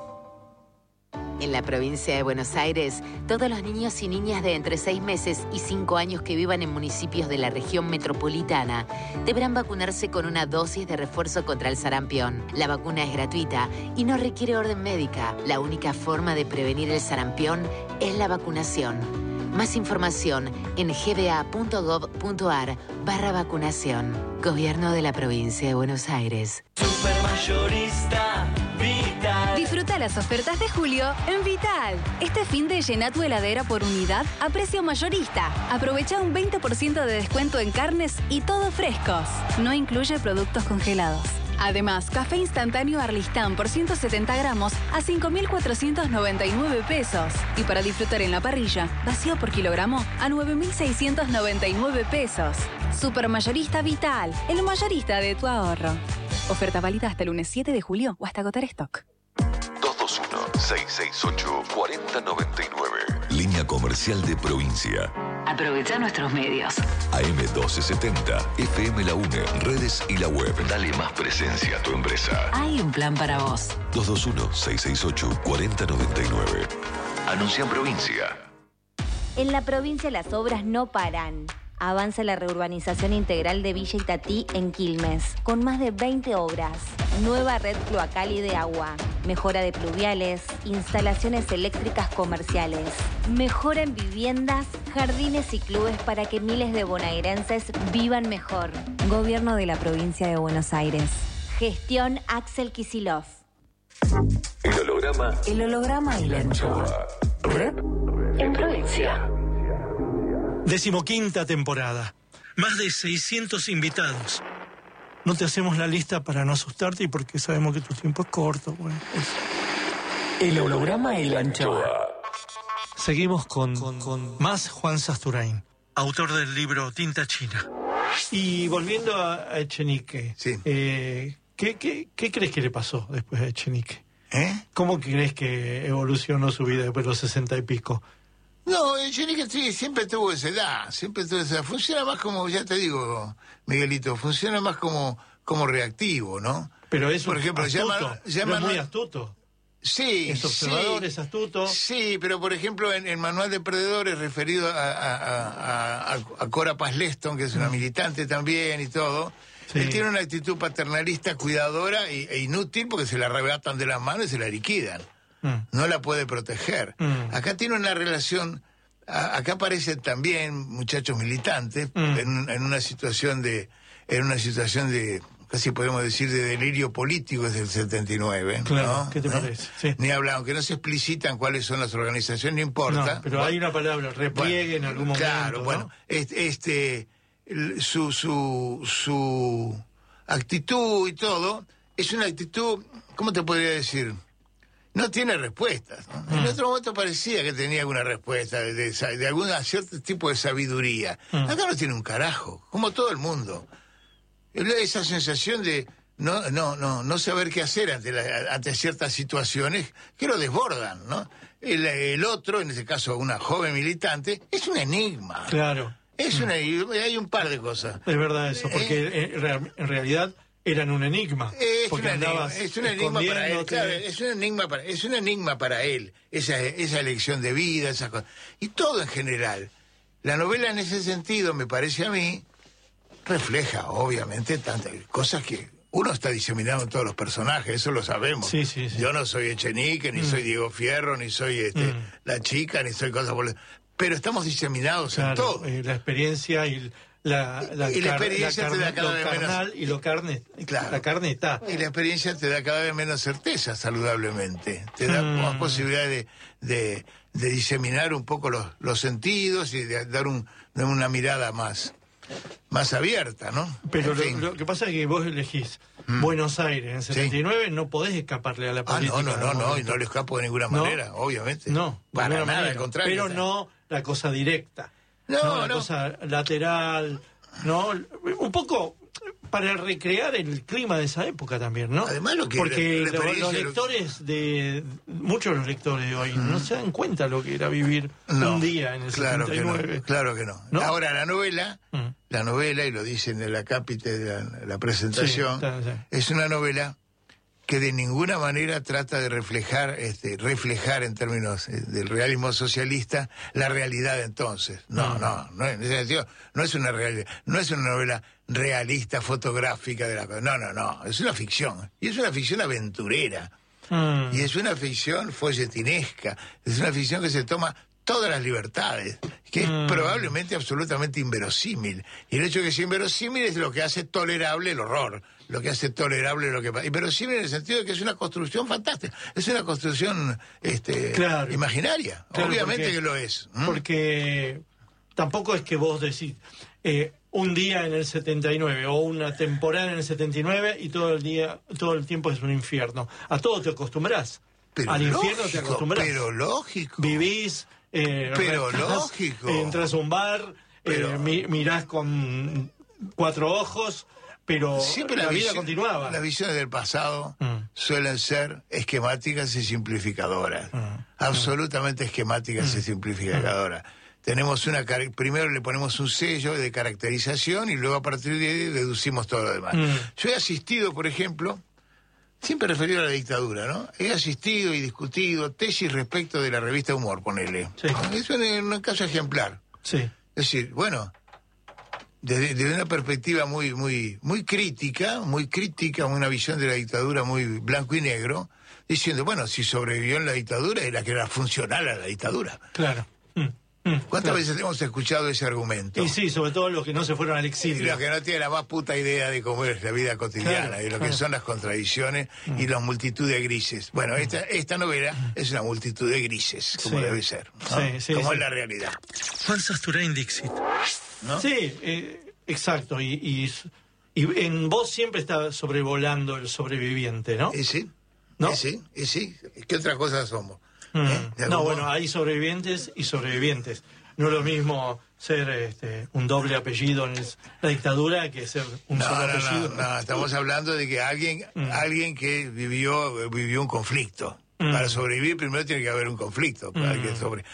En la provincia de Buenos Aires, todos los niños y niñas de entre 6 meses y 5 años que vivan en municipios de la región metropolitana deberán vacunarse con una dosis de refuerzo contra el sarampión. La vacuna es gratuita y no requiere orden médica. La única forma de prevenir el sarampión es la vacunación. Más información en gba.gov.ar/vacunación. Gobierno de la provincia de Buenos Aires. Supermayorista Vital. Disfruta las ofertas de julio en Vital. Este fin de llena tu heladera por unidad a precio mayorista. Aprovecha un 20% de descuento en carnes y todo frescos. No incluye productos congelados. Además, café instantáneo Arlistán por 170 gramos a 5.499 pesos. Y para disfrutar en la parrilla, vacío por kilogramo a 9.699 pesos. Supermayorista Vital, el mayorista de tu ahorro. Oferta válida hasta el lunes 7 de julio o hasta agotar stock. 221-668-4099. Línea comercial de provincia. Aprovecha nuestros medios. AM1270, FM La UNE, redes y la web. Dale más presencia a tu empresa. Hay un plan para vos. 221-668-4099. Anuncia en provincia. En la provincia las obras no paran. Avanza la reurbanización integral de Villa Itatí en Quilmes, con más de 20 obras. Nueva red cloacal y de agua, mejora de pluviales, instalaciones eléctricas comerciales, mejora en viviendas, jardines y clubes para que miles de bonaerenses vivan mejor. Gobierno de la Provincia de Buenos Aires. Gestión Axel Kicillof. El holograma y la anchoa. Rep en provincia. 15ª temporada. Más de 600 invitados. No te hacemos la lista para no asustarte y porque sabemos que tu tiempo es corto. Bueno, pues. El holograma y la anchoa. Seguimos con más Juan Sasturain, autor del libro Tinta China. Y volviendo a Echenique. Sí. ¿Qué crees que le pasó después a Echenique? ¿Cómo crees que evolucionó su vida después de los 60 y pico? No, Echenique sí, siempre tuvo esa edad, Funciona más como, ya te digo, Miguelito, funciona más como reactivo, ¿no? Pero es por ejemplo, astuto, es muy astuto. Sí, es observador, es astuto. Sí, pero por ejemplo en el manual de Perdedores referido a Cora Paz Leston, que es una militante también y todo, Sí. Él tiene una actitud paternalista, cuidadora e inútil porque se la arrebatan de las manos y se la liquidan. No la puede proteger. Acá tiene una relación... Acá aparecen también muchachos militantes en una situación de casi podemos decir de delirio político desde el 79. Claro, ¿no? ¿Qué te parece? Sí. Ni hablan, aunque no se explicitan cuáles son las organizaciones, no importa. No, pero hay una palabra, repliegue en algún momento. Claro, ¿no? bueno, su actitud y todo es una actitud, ¿cómo te podría decir? No tiene respuestas, ¿no? En otro momento parecía que tenía alguna respuesta de algún cierto tipo de sabiduría. Acá no tiene un carajo, como todo el mundo. Esa sensación de no saber qué hacer ante ciertas situaciones que lo desbordan, ¿no? El otro, en este caso una joven militante, es un enigma. Claro. Hay un par de cosas. Es verdad eso, porque en realidad eran un enigma. Es un enigma para él, claro, es un enigma para él, esa elección de vida, esas cosas. Y todo en general. La novela en ese sentido, me parece a mí, refleja, obviamente, tantas cosas que uno está diseminado en todos los personajes, eso lo sabemos. Sí, sí, sí. Yo no soy Echenique, ni soy Diego Fierro, ni soy la chica, ni soy cosas por... Pero estamos diseminados en todo. La experiencia y la experiencia te da cada vez menos... y lo carne, claro. La carne está. Y la experiencia te da cada vez menos certeza, saludablemente. Te da más posibilidad de diseminar un poco los sentidos y de dar una mirada más abierta, ¿no? Pero lo que pasa es que vos elegís Buenos Aires en 79, no podés escaparle a la política. No, y no le escapo de ninguna manera, obviamente. No, para nada, al contrario. Pero no la cosa directa. No. La cosa lateral, ¿no? Un poco para recrear el clima de esa época también, ¿no? Además porque los lectores muchos de los lectores de hoy no se dan cuenta lo que era vivir un día en el 79. Claro que no. Ahora la novela, y lo dicen en la cápite de la presentación, es una novela que de ninguna manera trata de reflejar en términos del realismo socialista la realidad de entonces. No, en ese sentido, no es una novela realista, fotográfica de la cosa. No, es una ficción. Y es una ficción aventurera. Y es una ficción folletinesca. Es una ficción que se toma todas las libertades, que es probablemente absolutamente inverosímil. Y el hecho de que sea inverosímil es lo que hace tolerable el horror, lo que hace tolerable lo que pasa. Inverosímil en el sentido de que es una construcción fantástica, es una construcción imaginaria. Claro, obviamente que lo es. Porque tampoco es que vos decís un día en el 79 o una temporada en el 79 y todo el tiempo es un infierno. A todo te acostumbrás. Al infierno te acostumbrás. Pero lógico. Vivís... pero lógico. Entras a un bar, mirás con 4 ojos, pero siempre la vida continuaba. Las visiones del pasado suelen ser esquemáticas y simplificadoras. Absolutamente esquemáticas y simplificadoras. Tenemos primero le ponemos un sello de caracterización y luego a partir de ahí deducimos todo lo demás. Yo he asistido, por ejemplo... Siempre referido a la dictadura, ¿no? He asistido y discutido tesis respecto de la revista Humor, ponele. Sí. Es un caso ejemplar. Sí. Es decir, bueno, desde una perspectiva muy crítica, una visión de la dictadura muy blanco y negro, diciendo, bueno, si sobrevivió en la dictadura era que era funcional a la dictadura. Claro. ¿Cuántas veces hemos escuchado ese argumento? Y sí, sobre todo los que no se fueron al exilio. Y los que no tienen la más puta idea de cómo es la vida cotidiana, y lo que son las contradicciones y la multitud de grises. Bueno, esta novela es una multitud de grises, como debe ser, ¿no? Como es la realidad. Juan Sasturén Dixit. ¿No? Sí, exacto. Y en vos siempre está sobrevolando el sobreviviente, ¿no? Sí. ¿No? Sí. ¿Qué otra cosa somos? No, bueno, hay sobrevivientes y sobrevivientes. No es lo mismo ser un doble apellido en la dictadura que ser un solo apellido. No, estamos hablando de que alguien que vivió un conflicto. Para sobrevivir primero tiene que haber un conflicto. Para que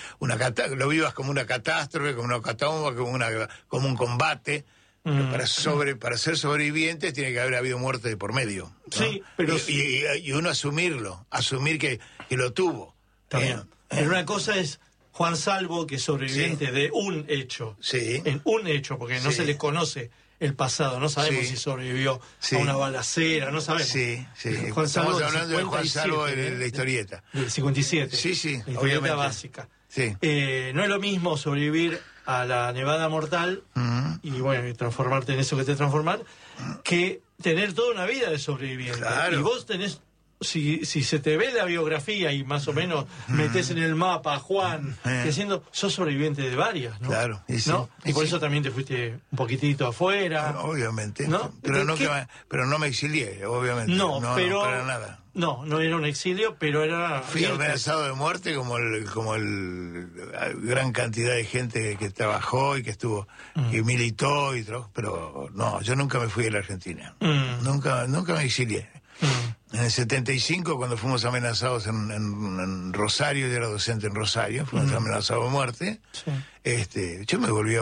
lo vivas como una catástrofe, como una catomba, como un combate. Para ser sobreviviente tiene que haber habido muerte de por medio, ¿no? Sí, pero... Y uno asumir que lo tuvo. También. Pero una cosa es Juan Salvo, que es sobreviviente de un hecho. Sí. En un hecho, porque no se le conoce el pasado. No sabemos si sobrevivió a una balacera, no sabemos. Sí. Juan Salvo, estamos hablando de Juan Salvo de la historieta. Del 57. Sí, la historieta obviamente. básica. Sí. No es lo mismo sobrevivir a la nevada mortal y bueno, y transformarte en eso que te transformar, que tener toda una vida de sobreviviente. Claro. Y vos tenés, si se te ve la biografía y más o menos metés en el mapa a Juan, diciendo, sos sobreviviente de varias, ¿no? Claro. Y por eso también te fuiste un poquitito afuera. Obviamente. ¿No? Pero no me exilié, obviamente. No, pero para nada. No era un exilio, pero era... Fui amenazado de muerte como gran cantidad de gente que trabajó y que estuvo, que militó y todo, pero no, yo nunca me fui de la Argentina. Nunca me exilié. En el 75, cuando fuimos amenazados en Rosario, yo era docente en Rosario, fuimos amenazados de muerte, yo me volví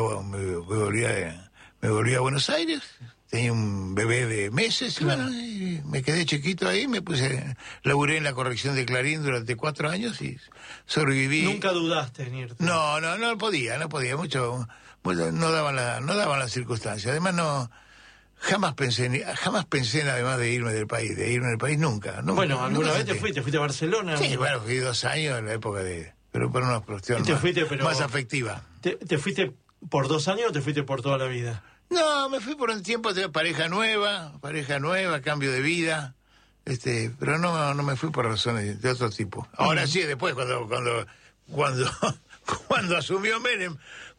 a Buenos Aires. Tenía un bebé de meses y bueno, y me quedé chiquito ahí, laburé en la corrección de Clarín durante 4 años y sobreviví. ¿Nunca dudaste en irte? No podía, mucho no daban las circunstancias. Además jamás pensé en además de irme del país, nunca. Bueno, ¿alguna vez te fuiste a Barcelona? Sí, bueno, fui 2 años en la época pero por una cuestión más afectiva. ¿Te fuiste por 2 años o te fuiste por toda la vida? No, me fui por un tiempo de pareja nueva, cambio de vida, pero no me fui por razones de otro tipo. Ahora sí, después cuando asumió Menem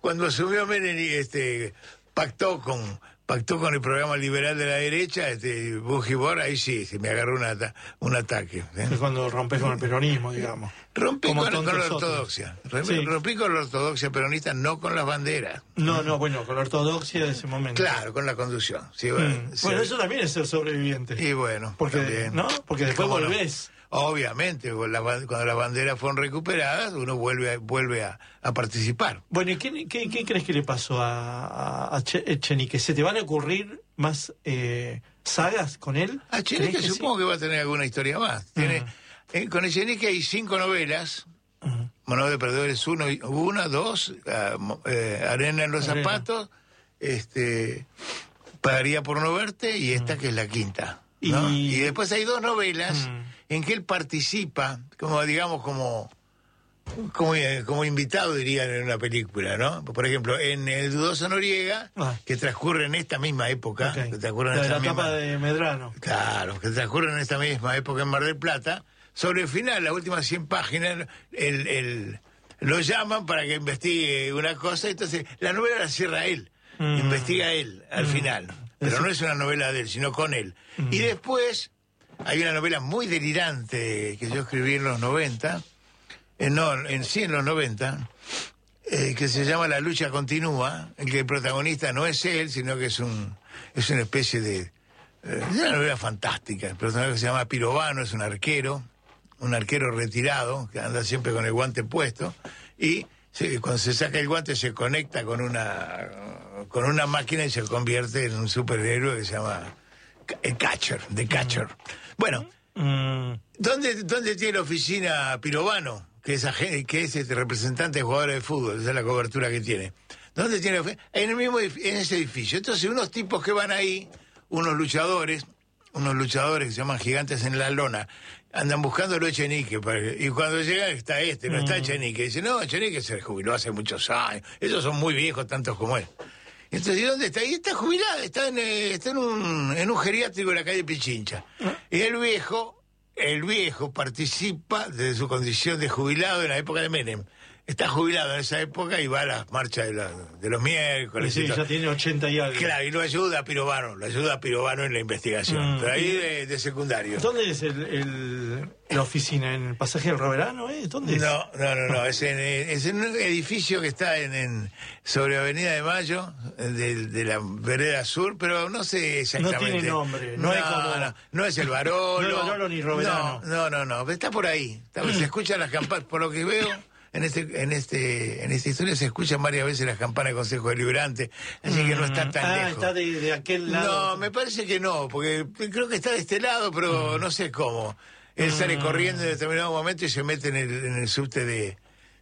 y pactó con el programa liberal de la derecha, Bujibor, ahí sí me agarró un ataque. Es cuando rompes con el peronismo, digamos. Rompí con la ortodoxia. Rompí con la ortodoxia peronista, no con las banderas. Bueno, con la ortodoxia de ese momento. Claro, con la conducción. Sí, bueno, eso también es ser sobreviviente. Y bueno, porque después volvés. Obviamente, cuando las banderas fueron recuperadas, uno vuelve a participar. Bueno, ¿y qué crees que le pasó a Echenique? ¿Se te van a ocurrir más sagas con él? A Echenique supongo que va a tener alguna historia más. Con Echenique hay 5 novelas. Monólogo de Perdedores 1, 2, Arena en los zapatos, Pagaría por no verte, y esta que es la quinta, ¿no? Y después hay 2 novelas en que él participa, como invitado, dirían, en una película, ¿no? Por ejemplo, en El dudoso Noriega, que transcurre en esta misma época. Que transcurre en la etapa de Medrano. Claro, que transcurre en esta misma época en Mar del Plata. Sobre el final, las últimas 100 páginas, lo llaman para que investigue una cosa, entonces la novela la cierra él, investiga él al final. Pero no es una novela de él, sino con él. Y después hay una novela muy delirante que yo escribí en los 90, en los 90, que se llama La lucha continúa, en que el protagonista no es él, sino que es una especie de... una novela fantástica. El personaje se llama Pirovano, es un arquero retirado, que anda siempre con el guante puesto, y cuando se saca el guante se conecta con una máquina y se convierte en un superhéroe que se llama The Catcher. Bueno, ¿dónde tiene la oficina Pirovano? Que es representante de jugadores de fútbol, esa es la cobertura que tiene. ¿Dónde tiene la oficina? En ese edificio. Entonces, unos tipos que van ahí, unos luchadores que se llaman Gigantes en la Lona, andan buscando a Echenique, y cuando llegan está no está Echenique. Dice, no, Echenique se jubiló hace muchos años, ellos son muy viejos, tantos como él. Entonces, ¿y dónde está? Y está jubilado, está en un geriátrico de la calle Pichincha. Y el viejo participa de su condición de jubilado en la época de Menem. Está jubilado en esa época y va a las marchas de los miércoles. Sí, ya tiene 80 y algo. Claro, y lo ayuda a Pirovano en la investigación. Pero ahí de secundario. ¿Dónde es la oficina? ¿En el pasaje del Roverano? ¿Dónde es? No. Es en un edificio que está sobre Avenida de Mayo, de la vereda sur, pero no sé exactamente. No tiene nombre. No es el Barolo. No es Barolo ni Roverano. No. Está por ahí. Se escuchan las campanas, por lo que veo. En esta historia se escuchan varias veces las campanas del Consejo Deliberante, así que no está tan lejos. Está de aquel lado. No, me parece que no, porque creo que está de este lado, pero no sé cómo. Él sale corriendo en determinado momento y se mete en el subte de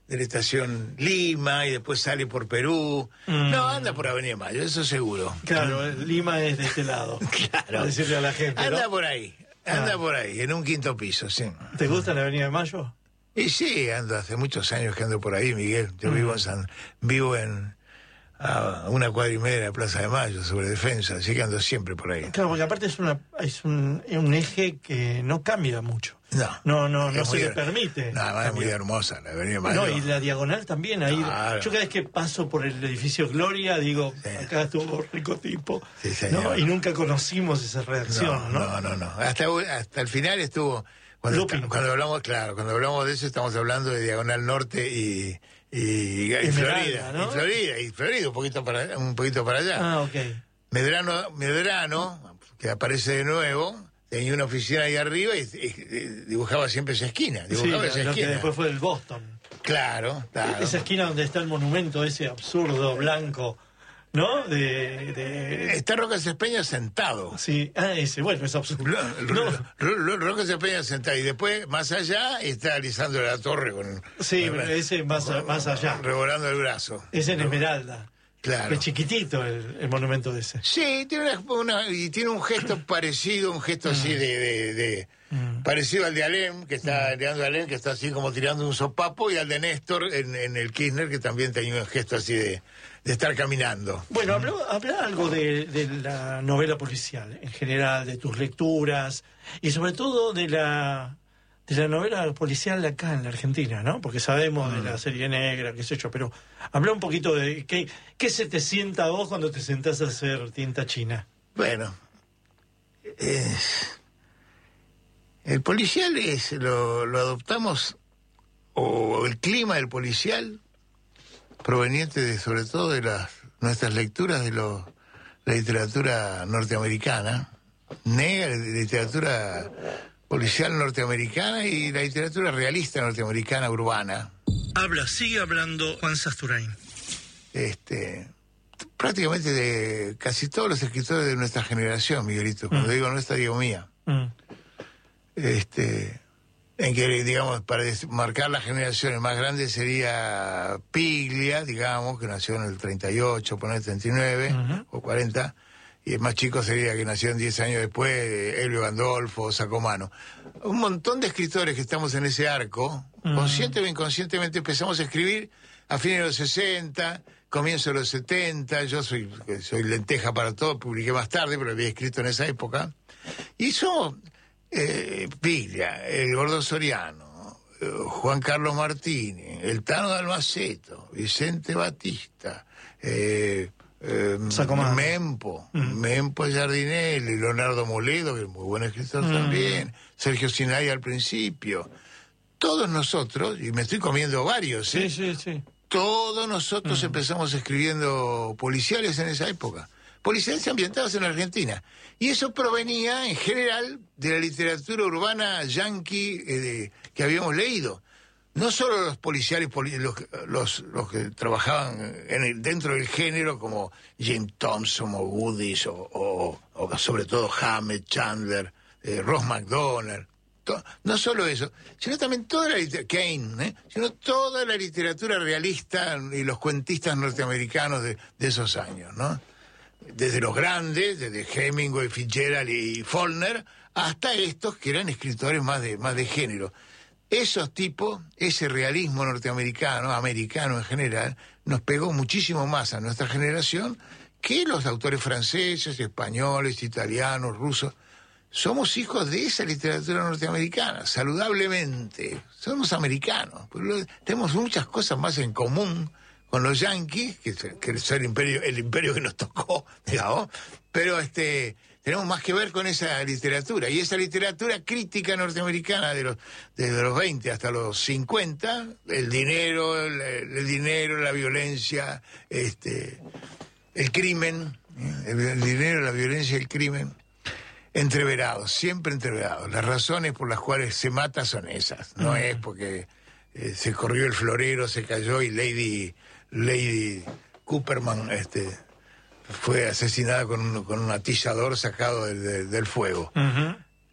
la estación Lima y después sale por Perú. No, anda por Avenida Mayo, eso seguro. Claro, Lima es de este lado. Claro. Para decirle a la gente, Anda ¿no? por ahí, anda por ahí, en un 5º piso, sí. ¿Te gusta la Avenida de Mayo? Y sí, ando hace muchos años que ando por ahí, Miguel. Yo vivo a 1 cuadra y media de la Plaza de Mayo, sobre Defensa, así que ando siempre por ahí. Claro, porque aparte es un eje que no cambia mucho. No se le permite. Nada, es muy hermosa la Avenida Mayo. No, y la diagonal también. Ahí, claro. Yo cada vez que paso por el edificio Gloria, digo, acá estuvo rico tipo. Sí, señor. ¿No? Y nunca conocimos esa reacción, ¿no? Hasta el final estuvo... Cuando hablamos de eso, estamos hablando de Diagonal Norte y Florida, ¿no? Y Florida, un poquito para allá. Ah, ok. Medrano, que aparece de nuevo, tenía una oficina ahí arriba y dibujaba siempre esa esquina. Lo que después fue el Boston. Claro. Esa esquina donde está el monumento ese absurdo blanco, ¿no? Está Roca Cespeña sentado. Sí, ese, bueno, es absurdo. Roca Cespeña sentado. Y después, más allá, está Lisandro de la Torre con... Sí, pero ese más allá. Revolando el brazo. Es en Esmeralda. Claro. Es chiquitito el monumento de ese. Sí, tiene un gesto parecido, un gesto así parecido al de Alem, que está Leandro Alem, que está así como tirando un sopapo, y al de Néstor en el Kirchner, que también tenía un gesto así de estar caminando. Bueno, habla algo de la novela policial en general, de tus lecturas, y sobre todo de la novela policial acá en la Argentina, ¿no? Porque sabemos de la serie negra, qué sé yo, pero habla un poquito de qué se te sienta a vos cuando te sentás a hacer tinta china. Bueno, el policial lo adoptamos, o el clima del policial, proveniente sobre todo de nuestras lecturas de la literatura norteamericana, negra, literatura policial norteamericana y la literatura realista norteamericana urbana. Sigue hablando Juan Sasturain. Prácticamente de casi todos los escritores de nuestra generación, Miguelito. Cuando digo nuestra, digo mía. En que, digamos, para marcar las generaciones más grandes sería Piglia, digamos, que nació en el 38, poner 39 o 40, y el más chico sería que nació 10 años después, Elvio Gandolfo, Sacomano. Un montón de escritores que estamos en ese arco, consciente o inconscientemente empezamos a escribir a fines de los 60, comienzo de los 70, yo soy lenteja para todo, publiqué más tarde, pero había escrito en esa época, y somos... Piglia, el Gordo Soriano, Juan Carlos Martínez, el Tano de Almaceto, Vicente Batista, Mempo Giardinelli, Leonardo Moledo, que es muy buen escritor también, Sergio Sinay al principio. Todos nosotros, y me estoy comiendo varios, Sí. Todos nosotros empezamos escribiendo policiales en esa época. Policiales ambientados en Argentina. Y eso provenía, en general, de la literatura urbana yanqui que habíamos leído. No solo los policiales, los que trabajaban dentro del género, como Jim Thompson o Goodies, o sobre todo Hammett, Chandler, Ross MacDonald. No solo eso, sino también toda la Kane, sino toda la literatura realista y los cuentistas norteamericanos de esos años, ¿no? Desde los grandes, desde Hemingway, Fitzgerald y Faulkner, hasta estos que eran escritores más de género. Esos tipos, ese realismo norteamericano, americano en general, nos pegó muchísimo más a nuestra generación que los autores franceses, españoles, italianos, rusos. Somos hijos de esa literatura norteamericana, saludablemente. Somos americanos, pero tenemos muchas cosas más en común con los yanquis, que es el imperio que nos tocó, digamos, pero tenemos más que ver con esa literatura, y esa literatura crítica norteamericana desde los 20 hasta los 50, el dinero, la violencia, el crimen, el dinero, la violencia y el crimen, entreverados, siempre entreverados. Las razones por las cuales se mata son esas, no es porque se corrió el florero, se cayó y Lady Cooperman fue asesinada con un atillador sacado del fuego.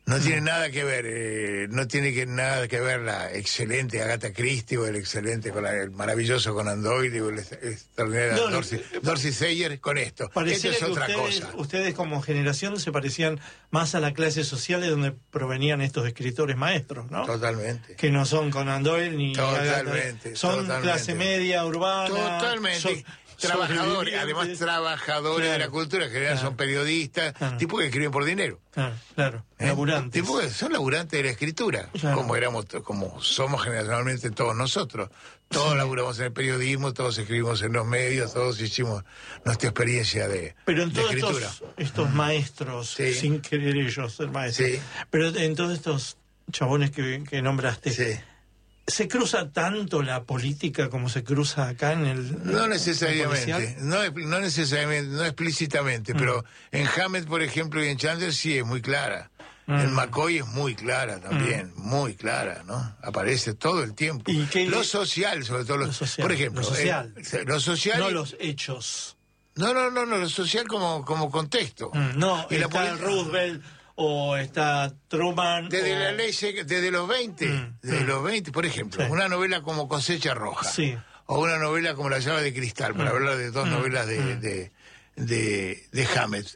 No tiene nada que ver, nada que ver la excelente Agatha Christie o el excelente, el maravilloso Conan Doyle o el extraordinario Dorsey Sayers con esto. Esto es otra cosa. Ustedes como generación se parecían más a la clase social de donde provenían estos escritores maestros, ¿no? Totalmente. Que no son Conan Doyle ni totalmente, Agatha. Son clase media, urbana. Totalmente. Trabajadores, además trabajadores de la cultura, en general son periodistas, tipos que escriben por dinero. Claro, laburantes. Tipos que son laburantes de la escritura, como somos generacionalmente todos nosotros. Todos laburamos en el periodismo, todos escribimos en los medios, todos hicimos nuestra experiencia de Pero en todos escritura. Estos maestros, sin querer ellos ser maestros, pero en todos estos chabones que nombraste, ¿se cruza tanto la política como se cruza acá en el... No necesariamente, no necesariamente, no explícitamente, pero en Hammett, por ejemplo, y en Chandler sí es muy clara. En McCoy es muy clara también, muy clara, ¿no? Aparece todo el tiempo. Lo social, sobre todo, por ejemplo... Lo social... No los hechos. No, lo social como contexto. No, y está Roosevelt... o está Truman... Desde la ley desde los 20, los 20, por ejemplo, una novela como Cosecha Roja, o una novela como La llave de cristal, para hablar de dos novelas de Hammett.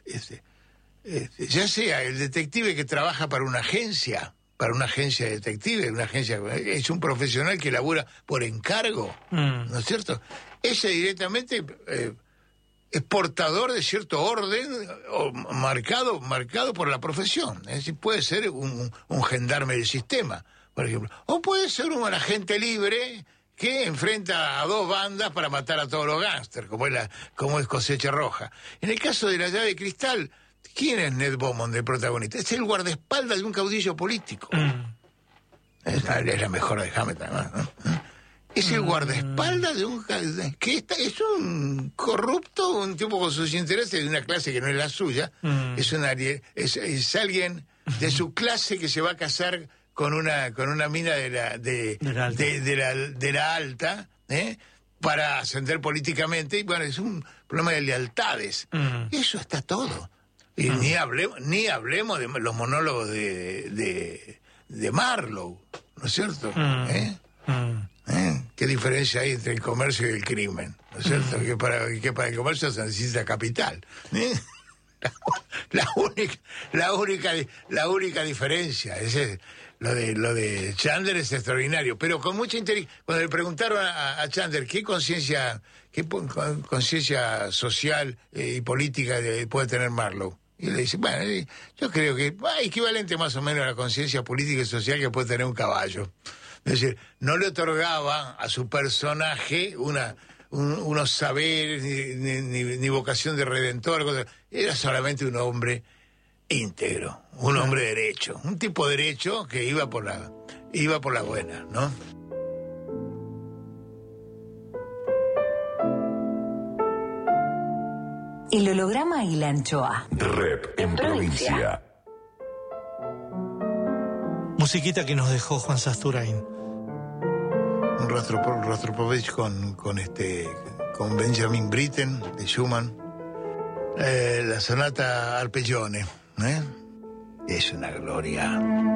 Ya sea el detective que trabaja para una agencia de detective, es un profesional que labura por encargo, ¿no es cierto? Ese directamente... es portador de cierto orden marcado por la profesión. Es decir, puede ser un gendarme del sistema, por ejemplo. O puede ser un agente libre que enfrenta a dos bandas para matar a todos los gángsters, como es Cosecha Roja. En el caso de La llave de cristal, ¿quién es Ned Beaumont, el protagonista? Es el guardaespaldas de un caudillo político. Es la mejor de Hammett, además, ¿no? Es el guardaespaldas de un... es un corrupto, un tipo con sus intereses de una clase que no es la suya. Es alguien de su clase que se va a casar con una mina de la alta, para ascender políticamente. Y bueno, es un problema de lealtades. Eso está todo. Y ni hablemos de los monólogos de Marlowe, ¿no es cierto? ¿Qué diferencia hay entre el comercio y el crimen? ¿No es cierto? Que para el comercio se necesita capital. La única diferencia. Lo de Chandler es extraordinario. Pero con mucha inteligencia. Cuando le preguntaron a Chandler qué conciencia social y política puede tener Marlowe, y le dice, bueno, yo creo que equivalente más o menos a la conciencia política y social que puede tener un caballo. Es decir, no le otorgaba a su personaje unos saberes ni vocación de redentor. Era solamente un hombre íntegro, un hombre derecho, un tipo derecho que iba por la buena, ¿no? El holograma y la anchoa. Rep en provincia. Musiquita que nos dejó Juan Sasturain. Un Rostropovich con Benjamin Britten de Schumann. La sonata Arpeggione, es una gloria.